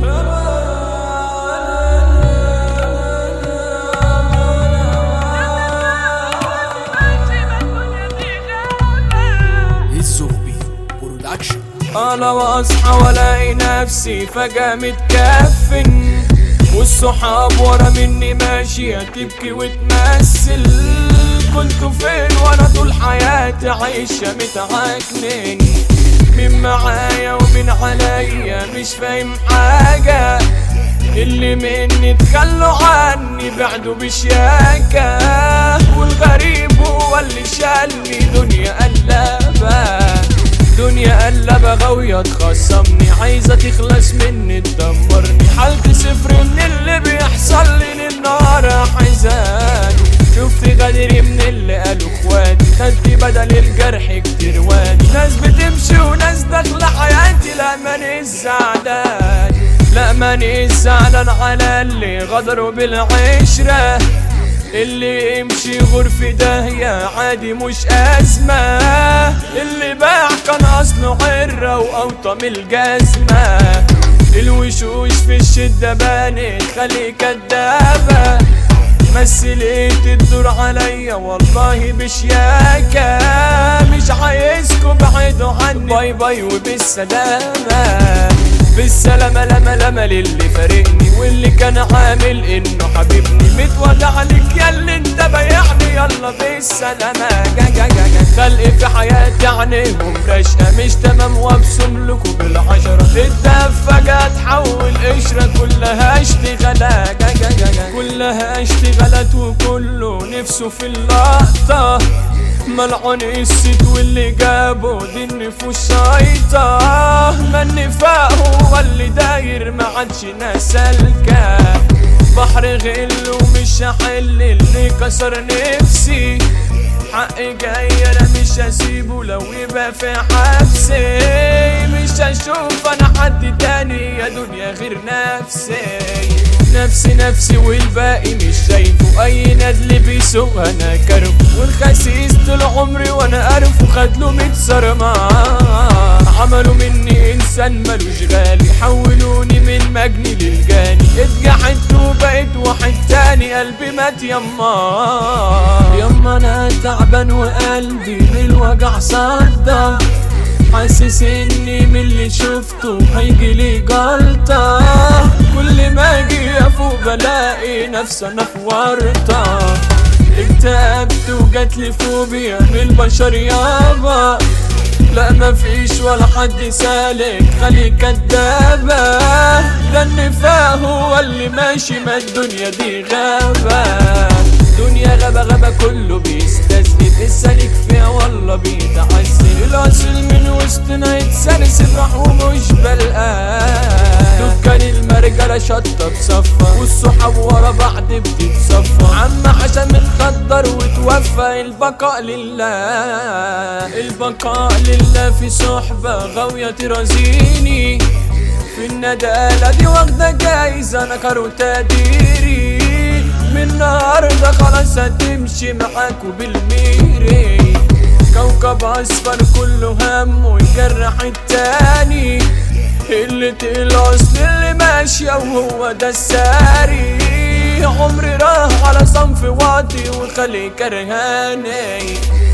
انا واصحى والاقي نفسي فجأة متكفن، والصحاب ورا مني ماشية تبكي وتمثل. كنتوا فين وانا طول حياتي عايشة متعكنن؟ مين معايا ومين عليا مش فاهم حاجة. اللي مني تخلوا عني بعدوا بشياكة، والغريب هو اللي شالني. دنيا قلبة دنيا قلبة غاوية تخصمني، عايزة تخلص مني تدمرني. حالتي صفر من اللي بيحصل لي للنهار حزاني. شفت غدري من اللي قالوا اخواتي، خدت بدل الجرح كتير وادي. ناس بتمشي وناس داخلة حياتي، لا ماني زعلان، لا ماني زعلان على اللي غدروا بالعشرة. اللي يمشي غرفة داهية عادي مش أزمة، اللي باع كان أصله عرة وأوطى من الجزمة. الوشوش في الشدة بانت خلي كدابة، مثلت الدور عليا والله بشياكة. مش عايزكوا بعيدوا عني، باي باي وبالسلامة. بالسلامة لما لما للي فارقني، واللي كان عامل انه حبيبني. متولع عليك ياللي انت بايعني، يلا بالسلامة. خلقي في حياتي عنيهم رشقة مش تمام، وابسم لكم بالعشرة. الدفة تحول قشرة كلها اشتغالات، كلها اشتغالات وكله نفسه في اللقطة. ملعون الست واللي جابه دي النفوس شايطة. ما النفاق هو اللي داير ما عادش ناس سالكة. بحر غل ومش هحل اللي كسر نفسي. حقي جاي انا مش هسيبه لو يبقى في حبسي. مش هشوف انا حد تاني يا دنيا غير نفسي. نفسي نفسي والباقي مش شايفه. اي ندل بيسوق انا كرف، والخسيس طول عمري وانا قرف. وخدله متسر معاه، عملوا مني انسان ملوش غالي. حولوني من مجني للجاني، اتجحدت وبقيت واحد تاني. قلبي مات يما انا تعبان وقلبي بالوجع صدى. حاسس اني من اللي شفته هيجيلي جلطة. كل ما اجي افوق بلاقي نفسي انا في ورطة. اكتئبت وجاتلي فوبيا من البشر يابا. لا مفيش ولا حد سالك خلي كدابة. ده النفاق هو اللي ماشي، ما الدنيا دي غابة. دنيا غابة غابة كله بيستسلم، السالك فيها والله بيتعسل. الاصل من وسطنا يتسلسل راح ومش بلقاه. دكان المرجلة شطة بصفة، والصحاب ورا بعض بتتصفى. عم عشان متخدر وتوفى. البقاء لله البقاء لله. في صحبة غاوية ترازيني، في الندالة دي واخدة جايزة نكر وتقديري. من النهاردة خلاص هتمشي معاكوا بالميري. كوكب اصفر كله هم ويجرح التاني. اللي الاصل اللي ماشية وهو ده الساري. عمري راح على صنف واطي وخلي كرهاني.